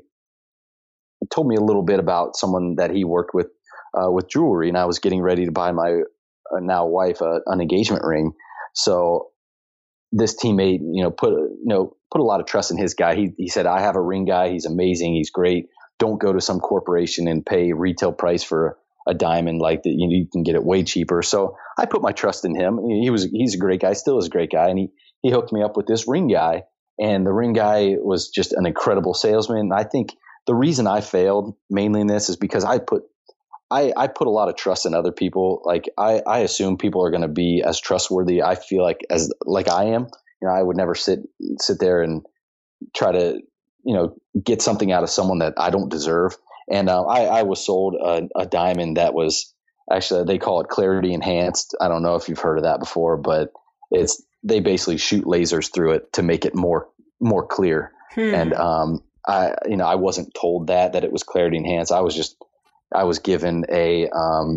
told me a little bit about someone that he worked with uh, with jewelry, and I was getting ready to buy my uh, now wife uh, an engagement ring, so. This teammate, you know, put you know put a lot of trust in his guy. He he said, "I have a ring guy. He's amazing. He's great. Don't go to some corporation and pay retail price for a diamond like that. You, know, you can get it way cheaper." So I put my trust in him. He was he's a great guy, still is a great guy, and he he hooked me up with this ring guy. And the ring guy was just an incredible salesman. And I think the reason I failed mainly in this is because I put I, I put a lot of trust in other people. Like I, I assume people are going to be as trustworthy. I feel like as like I am. You know, I would never sit sit there and try to you know get something out of someone that I don't deserve. And uh, I, I was sold a, a diamond that was actually they call it clarity enhanced. I don't know if you've heard of that before, but it's they basically shoot lasers through it to make it more more clear. Hmm. And um, I you know I wasn't told that that it was clarity enhanced. I was just I was given a um,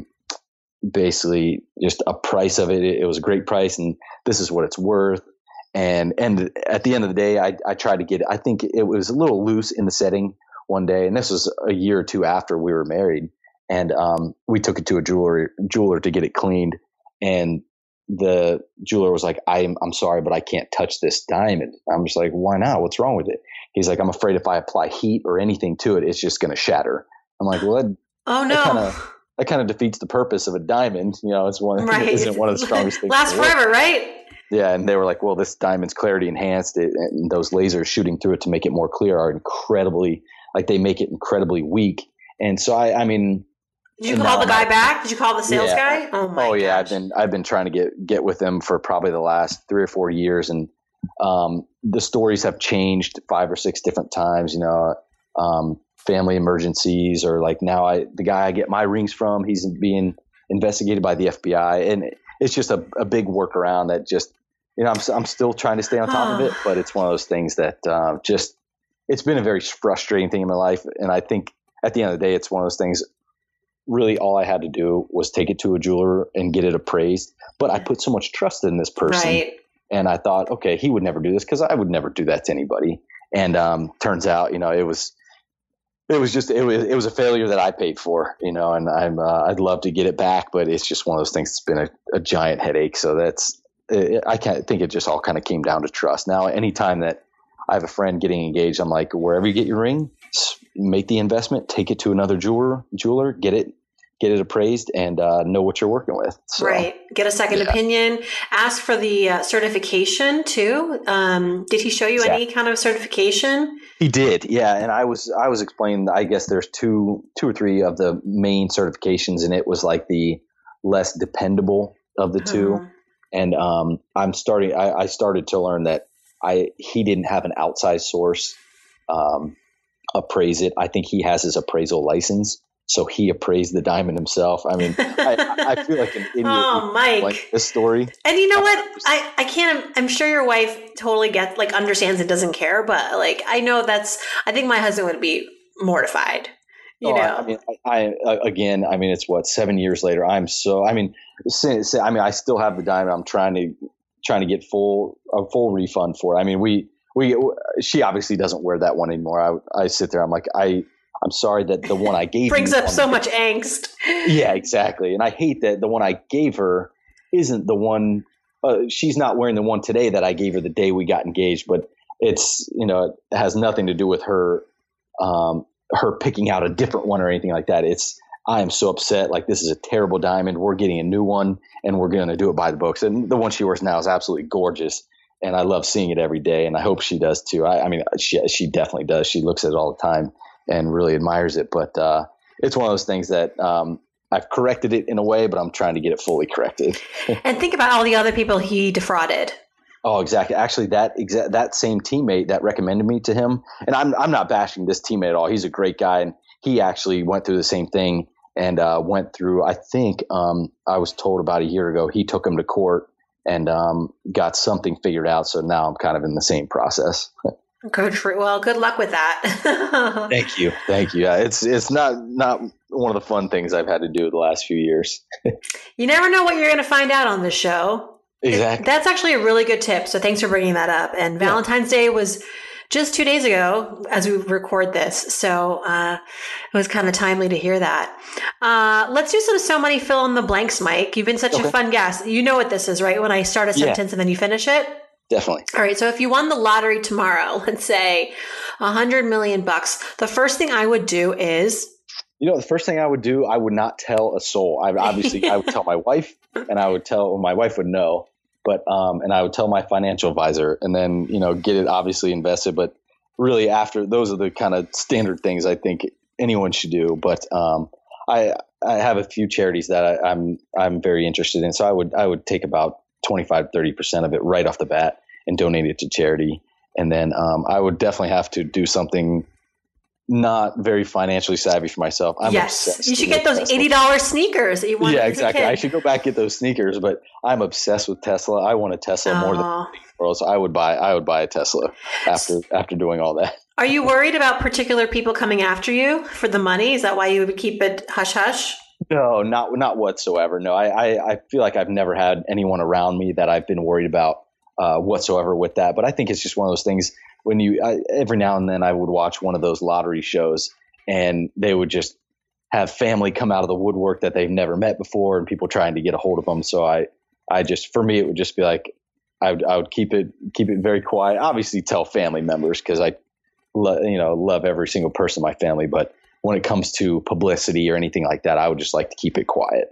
basically just a price of it. it. It was a great price, and this is what it's worth. And and at the end of the day, I, I tried to get it. I think it was a little loose in the setting one day, and this was a year or two after we were married. And um, we took it to a jeweler jeweler to get it cleaned, and the jeweler was like, "I'm I'm sorry, but I can't touch this diamond." I'm just like, "Why not? What's wrong with it?" He's like, "I'm afraid if I apply heat or anything to it, it's just going to shatter." I'm like, "Well, that, oh no, that kind of that kind of defeats the purpose of a diamond. You know, it's one right. It isn't one of the strongest things. Lasts forever, right?" Yeah, and they were like, "Well, this diamond's clarity enhanced, it, and those lasers shooting through it to make it more clear are incredibly like they make it incredibly weak." And so I, I mean, did you call the guy I, back? Did you call the sales yeah. guy? Oh my! Oh yeah, gosh. I've been I've been trying to get get with them for probably the last three or four years, and um, the stories have changed five or six different times. You know, um, family emergencies, or like now I the guy I get my rings from, he's being investigated by the F B I, and it's just a, a big workaround that just you know I'm I'm still trying to stay on top of it, but it's one of those things that uh, just it's been a very frustrating thing in my life, and I think at the end of the day, it's one of those things. Really, all I had to do was take it to a jeweler and get it appraised. But I put so much trust in this person, right. And I thought, okay, he would never do this because I would never do that to anybody. And um, turns out, you know, it was, it was just, it was, it was a failure that I paid for, you know. And I'm, uh, I'd love to get it back, but it's just one of those things that's been a, a giant headache. So that's, it, I can't think it just all kind of came down to trust. Now, anytime that I have a friend getting engaged, I'm like, wherever you get your ring, make the investment, take it to another jeweler, jeweler, get it, get it appraised, and uh, know what you're working with. So, right. Get a second yeah. opinion. Ask for the uh, certification too. Um, did he show you exactly. any kind of certification? He did. Yeah. And I was, I was explaining, I guess there's two, two or three of the main certifications, and it was like the less dependable of the two. Uh-huh. And um, I'm starting, I, I started to learn that I, he didn't have an outside source um, appraise it. I think he has his appraisal license, so he appraised the diamond himself. I mean, I, I feel like an idiot. Oh, Mike, like this story. And you know what? I, I can't. I'm sure your wife totally gets, like, understands and doesn't care. But like, I know that's. I think my husband would be mortified. You oh, know. I, I mean, I, I again. I mean, it's what seven years later. I'm so. I mean, since, I mean, I still have the diamond. I'm trying to trying to get full a full refund for it. I mean, we. We, she obviously doesn't wear that one anymore. I, I sit there. I'm like, I, I'm sorry that the one I gave brings you up so much angst. Yeah, exactly. And I hate that the one I gave her isn't the one. Uh, she's not wearing the one today that I gave her the day we got engaged. But it's you know it has nothing to do with her, um, her picking out a different one or anything like that. It's I am so upset. Like, this is a terrible diamond. We're getting a new one, and we're going to do it by the books. And the one she wears now is absolutely gorgeous, and I love seeing it every day, and I hope she does too. I, I mean, she she definitely does. She looks at it all the time and really admires it. But uh, it's one of those things that um, I've corrected it in a way, but I'm trying to get it fully corrected. And think about all the other people he defrauded. Oh, exactly. Actually, that exa- that same teammate that recommended me to him, and I'm I'm not bashing this teammate at all. He's a great guy, and he actually went through the same thing. And uh, went through, I think um, I was told about a year ago, he took him to court and um, got something figured out. So now I'm kind of in the same process. Good for well, good luck with that. Thank you, thank you. Yeah, it's it's not not one of the fun things I've had to do the last few years. You never know what you're going to find out on this show. Exactly. It, that's actually a really good tip. So thanks for bringing that up. And yeah. Valentine's Day was just two days ago as we record this. So uh, it was kind of timely to hear that. Uh, let's do some So Money fill in the blanks, Mike. You've been such okay. a fun guest. You know what this is, right? When I start a sentence yeah. and then you finish it? Definitely. All right. So if you won the lottery tomorrow, let's say a hundred million bucks, the first thing I would do is... You know, the first thing I would do, I would not tell a soul. I obviously, I would tell my wife, and I would tell, well, my wife would know. But, um, and I would tell my financial advisor, and then, you know, get it obviously invested. But really after, those are the kind of standard things I think anyone should do. But, um, I, I have a few charities that I, I'm, I'm very interested in. So I would, I would take about twenty-five, thirty percent of it right off the bat and donate it to charity. And then, um, I would definitely have to do something not very financially savvy for myself. I'm yes, obsessed you should get those eighty dollars sneakers that you want. Yeah, exactly. I should go back and get those sneakers, but I'm obsessed with Tesla. I want a Tesla Aww. more than anything in the world, so I would buy. I would buy a Tesla after after doing all that. Are you worried about particular people coming after you for the money? Is that why you would keep it hush hush? No, not not whatsoever. No, I I, I feel like I've never had anyone around me that I've been worried about uh, whatsoever with that. But I think it's just one of those things. When you I, every now and then I would watch one of those lottery shows, and they would just have family come out of the woodwork that they've never met before, and people trying to get a hold of them. So I, I just for me it would just be like I would I would keep it keep it very quiet. Obviously, tell family members because I, lo- you know, love every single person in my family. But when it comes to publicity or anything like that, I would just like to keep it quiet.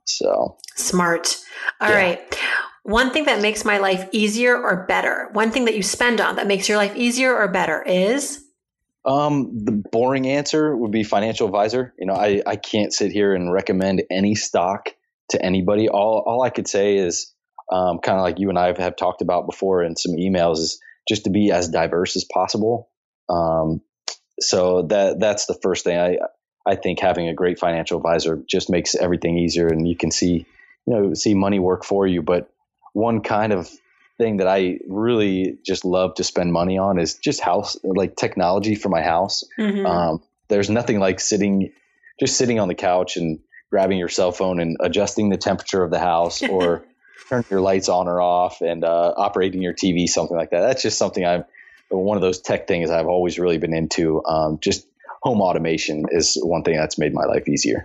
So smart. All yeah. right. One thing that makes my life easier or better, one thing that you spend on that makes your life easier or better is? Um, the boring answer would be financial advisor. You know, I, I can't sit here and recommend any stock to anybody. All all I could say is um, kind of like you and I have, have talked about before in some emails is just to be as diverse as possible. Um, so that that's the first thing. I I think having a great financial advisor just makes everything easier, and you can see, you know, see money work for you. But one kind of thing that I really just love to spend money on is just house, like technology for my house. Mm-hmm. Um, there's nothing like sitting, just sitting on the couch and grabbing your cell phone and adjusting the temperature of the house or turning your lights on or off and uh, operating your T V, something like that. That's just something I've, one of those tech things I've always really been into. Um, just home automation is one thing that's made my life easier.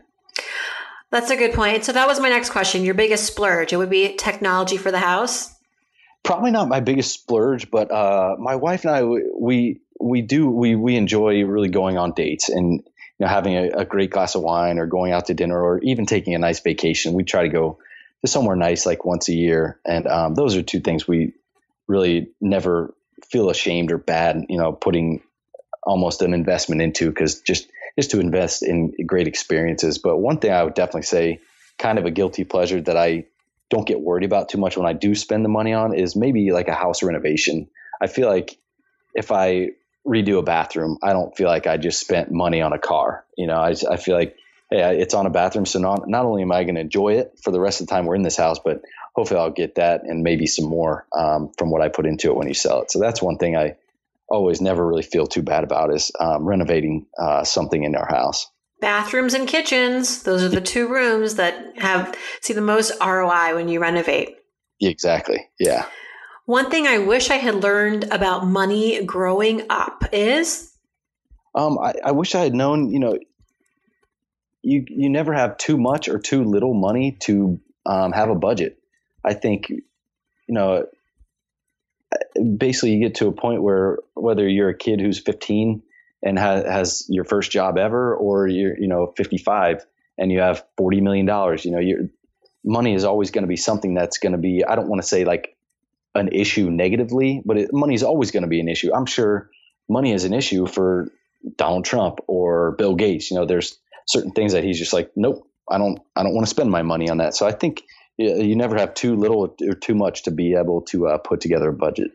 That's a good point. So that was my next question. Your biggest splurge, it would be technology for the house? Probably not my biggest splurge, but uh, my wife and I, we we do we we enjoy really going on dates and, you know, having a, a great glass of wine or going out to dinner or even taking a nice vacation. We try to go to somewhere nice like once a year, and um, those are two things we really never feel ashamed or bad, you know, putting almost an investment into, because just just to invest in great experiences. But one thing I would definitely say, kind of a guilty pleasure that I don't get worried about too much when I do spend the money on, is maybe like a house renovation. I feel like if I redo a bathroom, I don't feel like I just spent money on a car. You know, I, I feel like, hey, it's on a bathroom. So not, not only am I going to enjoy it for the rest of the time we're in this house, but hopefully I'll get that and maybe some more um, from what I put into it when you sell it. So that's one thing I always never really feel too bad about, is um, renovating uh, something in our house. Bathrooms and kitchens. Those are the two rooms that have see the most R O I when you renovate. Exactly. Yeah. One thing I wish I had learned about money growing up is? Um, I, I wish I had known, you know, you, you never have too much or too little money to um, have a budget. I think, you know, basically you get to a point where whether you're a kid who's fifteen and ha- has your first job ever, or you're, you know, fifty-five, and you have forty million dollars, you know, your money is always going to be something that's going to be, I don't want to say like an issue negatively, but it, money is always going to be an issue. I'm sure money is an issue for Donald Trump or Bill Gates. You know, there's certain things that he's just like, nope, I don't, I don't want to spend my money on that. So I think you, you never have too little or too much to be able to uh, put together a budget.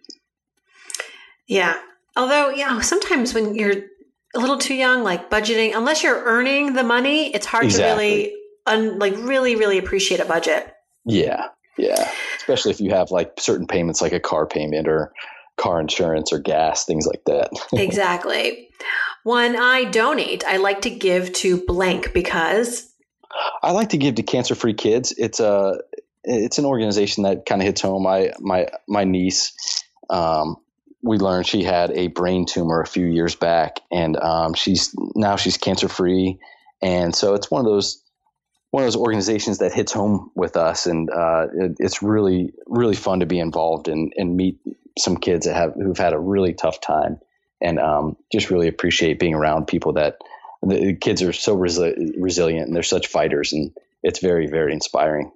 Yeah. Although, you know, sometimes when you're a little too young, like budgeting, unless you're earning the money, it's hard exactly. to really, un, like really, really appreciate a budget. Yeah. Yeah. Especially if you have like certain payments, like a car payment or car insurance or gas, things like that. Exactly. When I donate, I like to give to blank because I like to give to Cancer Free Kids. It's a, it's an organization that kind of hits home. I, my, my niece, um, we learned she had a brain tumor a few years back, and um, she's now she's cancer free. And so it's one of those, one of those organizations that hits home with us. And uh, it, it's really, really fun to be involved in and meet some kids that have, who've had a really tough time, and um, just really appreciate being around people that the kids are so resi- resilient and they're such fighters, and it's very, very inspiring.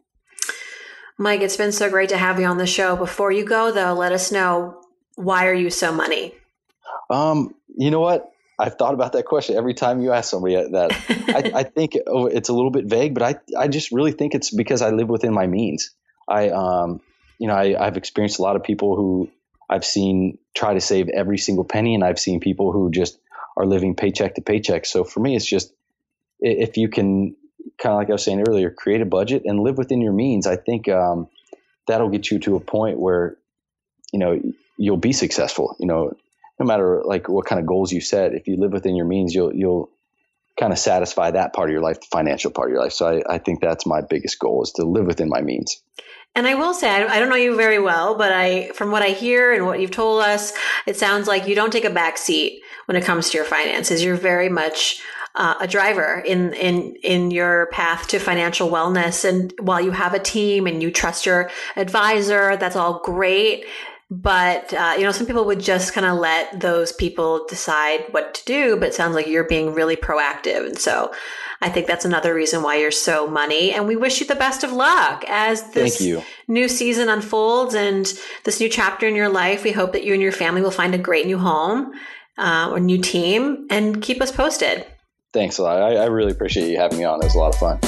Mike, it's been so great to have you on the show. Before you go though, let us know, why are you so money? Um, you know what? I've thought about that question every time you ask somebody that. I, I think it's a little bit vague, but I, I just really think it's because I live within my means. I, um, you know, I, I've experienced a lot of people who I've seen try to save every single penny, and I've seen people who just are living paycheck to paycheck. So for me, it's just, if you can, kind of like I was saying earlier, create a budget and live within your means, I think um, that'll get you to a point where, you know, you'll be successful. You know, no matter like what kind of goals you set, if you live within your means, you'll, you'll kind of satisfy that part of your life, the financial part of your life. So I, I think that's my biggest goal, is to live within my means. And I will say, I don't know you very well, but I, from what I hear and what you've told us, it sounds like you don't take a back seat when it comes to your finances. You're very much uh, a driver in, in, in your path to financial wellness. And while you have a team and you trust your advisor, that's all great. But, uh, you know, some people would just kind of let those people decide what to do, but it sounds like you're being really proactive. And so I think that's another reason why you're so money. And we wish you the best of luck as this new season unfolds and this new chapter in your life. We hope that you and your family will find a great new home uh, or new team, and keep us posted. Thanks a lot. I, I really appreciate you having me on. It was a lot of fun.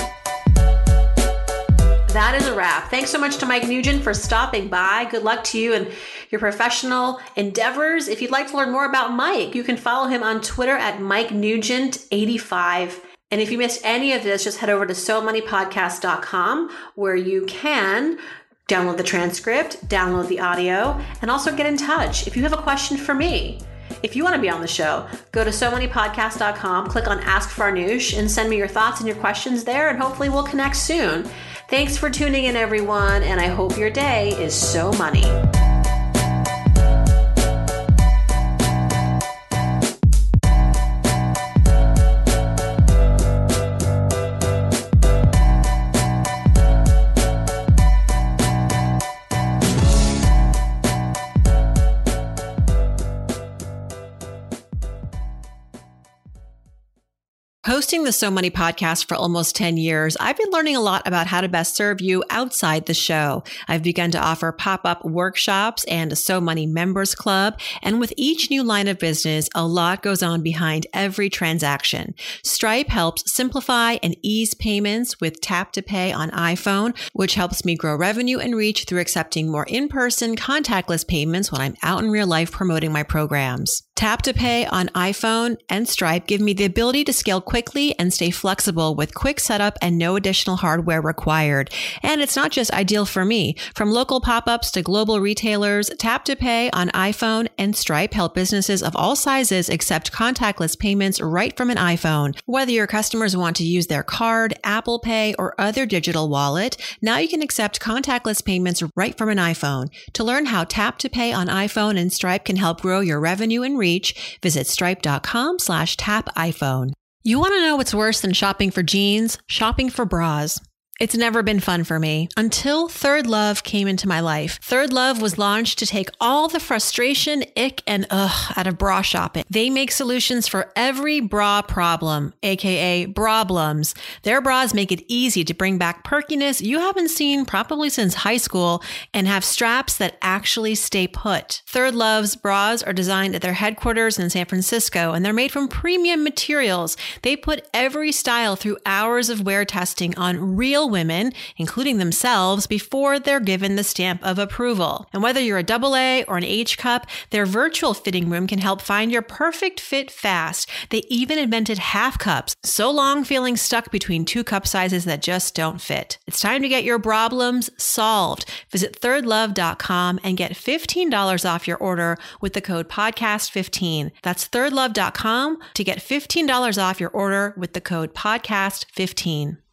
That is a wrap. Thanks so much to Mike Nugent for stopping by. Good luck to you and your professional endeavors. If you'd like to learn more about Mike, you can follow him on Twitter at Mike Nugent eighty-five. And if you missed any of this, just head over to so money podcast dot com, where you can download the transcript, download the audio, and also get in touch. If you have a question for me, if you want to be on the show, go to so money podcast dot com, click on Ask Farnoosh, and send me your thoughts and your questions there, and hopefully we'll connect soon. Thanks for tuning in, everyone, and I hope your day is so money. Hosting the So Money podcast for almost ten years, I've been learning a lot about how to best serve you outside the show. I've begun to offer pop-up workshops and a So Money members club. And with each new line of business, a lot goes on behind every transaction. Stripe helps simplify and ease payments with Tap to Pay on iPhone, which helps me grow revenue and reach through accepting more in-person contactless payments when I'm out in real life promoting my programs. Tap to Pay on iPhone and Stripe give me the ability to scale quickly and stay flexible with quick setup and no additional hardware required. And it's not just ideal for me. From local pop-ups to global retailers, Tap to Pay on iPhone and Stripe help businesses of all sizes accept contactless payments right from an iPhone. Whether your customers want to use their card, Apple Pay, or other digital wallet, now you can accept contactless payments right from an iPhone. To learn how Tap to Pay on iPhone and Stripe can help grow your revenue and reach, visit stripe.com slash tap iPhone. You want to know what's worse than shopping for jeans? Shopping for bras. It's never been fun for me until Third Love came into my life. Third Love was launched to take all the frustration, ick, and ugh out of bra shopping. They make solutions for every bra problem, aka brablums. Their bras make it easy to bring back perkiness you haven't seen probably since high school and have straps that actually stay put. Third Love's bras are designed at their headquarters in San Francisco, and they're made from premium materials. They put every style through hours of wear testing on real women, including themselves, before they're given the stamp of approval. And whether you're a double A or an H cup, their virtual fitting room can help find your perfect fit fast. They even invented half cups, so long feeling stuck between two cup sizes that just don't fit. It's time to get your problems solved. Visit third love dot com and get fifteen dollars off your order with the code podcast fifteen. That's third love dot com to get fifteen dollars off your order with the code podcast fifteen.